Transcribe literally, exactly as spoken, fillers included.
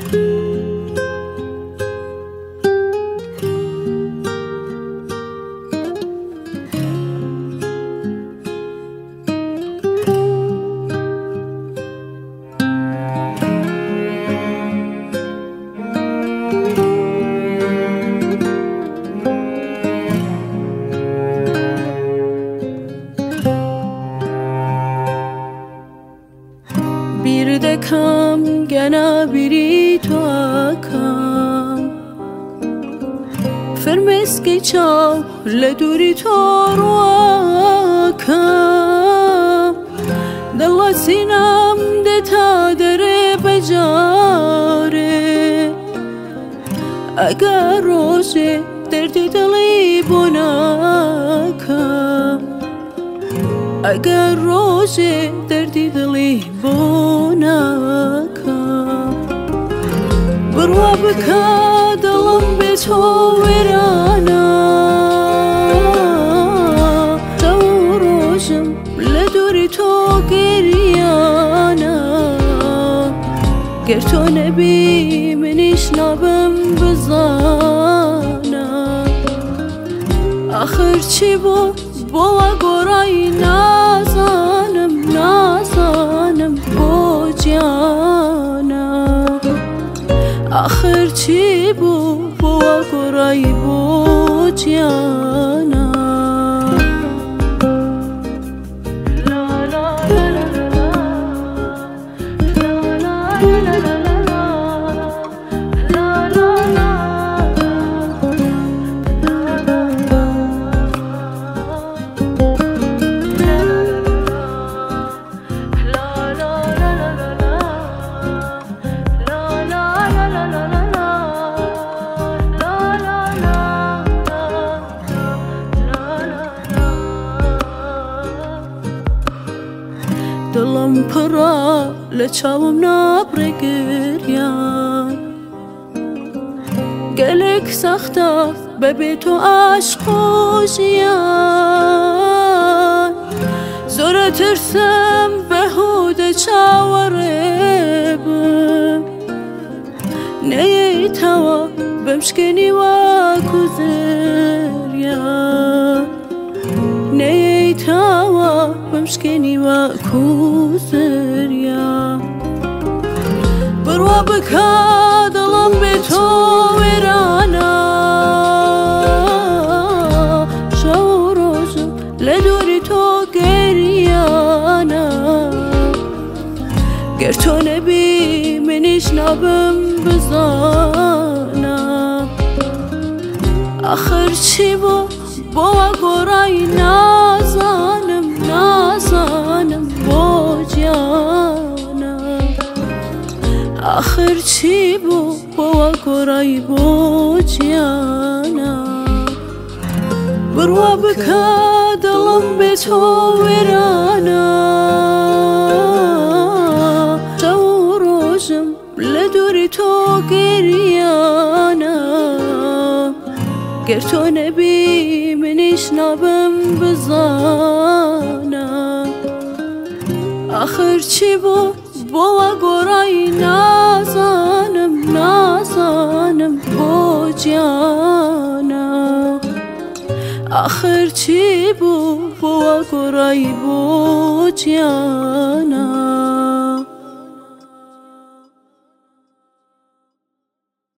Bir de kam gana biri to akam Fermes que ciao le duri to akam Dalla sinam de ta dere bejare Agar roje derdi dali bonakam Agar roje derdi dali bonakam Barwa bika dalam beto verana Tav rojam leduri to geriyana Ger to nebi min ishnabam bizana Akhir chi bo Boğa goray nazanım, nazanım bu cana Ahir çi bu, boğa goray bu cana La la la la la La la la la la دلم پرا لچاوم نبره گریان گلک سخته ببی تو عشق و جیان زور ترسم بهود چاوره بم نیه توا بمشکنی و کزریان نیه توا بمشکنی و کزریا بروا بکا دلم به تو ویرانا شو روزم لدوری تو گریانا گر تو نبی منیش نبم بزانا آخر چی بو با گرای نازانم نازانم با جانا آخر چی بو با گرای با جانا بروا بکا دلم به تو ویرانا جو روزم لدوری تو گریانا گر تو نبی منیش نبم بزانا آخر چی بو با گرای نازانم نازانم با جانا آخر چی بو با گرای با جانا